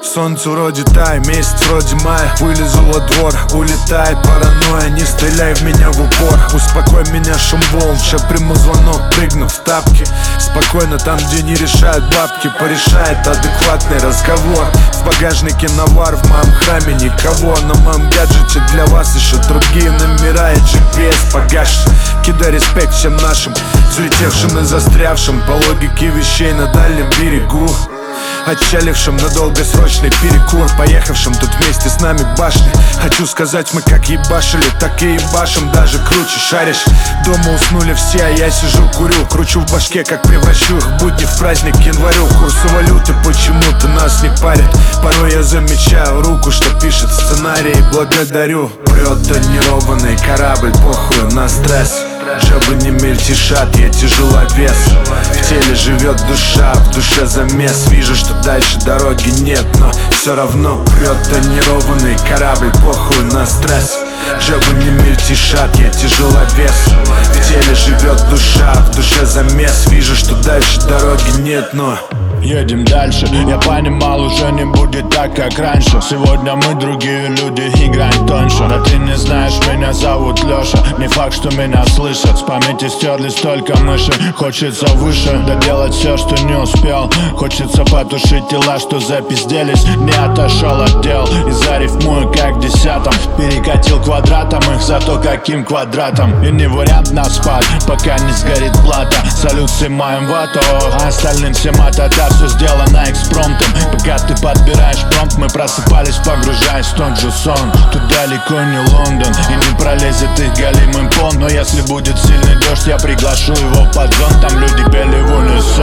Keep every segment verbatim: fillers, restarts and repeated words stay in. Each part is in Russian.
Солнце вроде тай, месяц вроде мая. Вылезу во двор, улетает паранойя. Не стреляй в меня в упор, успокой меня шум волн. Ща приму звонок, прыгну в тапки. Спокойно там, где не решают бабки. Порешает адекватный разговор. В багажнике навар, в моем храме никого. На моем гаджете для вас еще другие номера и джи пи эс погашен. Кидай респект всем нашим взлетевшим и застрявшим по логике вещей на дальнем берегу, отчалившим на долгосрочный перекур, поехавшим тут вместе с нами башни. Хочу сказать, мы как ебашили, так и ебашим, даже круче. Шаришь, дома уснули все, а я сижу курю. Кручу в башке, как превращу их в будни в праздник январю. Курсы валюты почему-то нас не парят. Порой я замечаю руку, что пишет сценарий. Благодарю. Прет тонированный корабль, похуй на стресс. Джобы не мельтешат, я тяжеловес. В теле живет душа, в душе замес. Вижу, что дальше дороги нет, но все равно прет тонированный корабль, похуй на стресс. Джобы не мельтешат, я тяжеловес. В теле живет душа, в душе замес. Вижу, что дальше дороги нет, но едем дальше. Я понимал, уже не будет так, как раньше. Сегодня мы другие люди, играем тоньше. Да ты не знаешь, меня зовут Леша. Не факт, что меня слышат. С памяти стерлись только мыши. Хочется выше, доделать все, что не успел. Хочется потушить тела, что запизделись. Не отошел от дел и зарифмую, как в десятом. Перекатил квадратом их, зато каким квадратом. И не вариант на спад, пока не сгорит плата. Салют снимаем вату, а остальным всем атата. Все сделано экспромтом. Пока ты подбираешь промпт, мы просыпались, погружаясь в тот же сон. Тут далеко не Лондон, и не пролезет их голимым пон. Но если будет сильный дождь, я приглашу его под зонт. Там люди пели в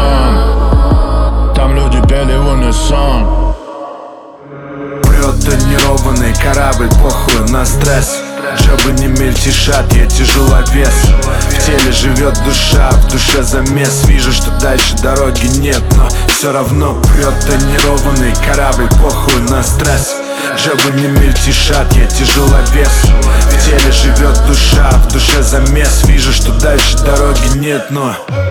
унисон. Там люди пели в унисон. Прет тонированный корабль, похуй на стресс. Джобы не мельтешат, я тяжеловес. В теле живет душа, в душе замес. Вижу, что дальше дороги нет, но все равно прет тонированный корабль, похуй на стресс. Джобы не мельтешат, я тяжеловес. В теле живет душа, в душе замес. Вижу, что дальше дороги нет, но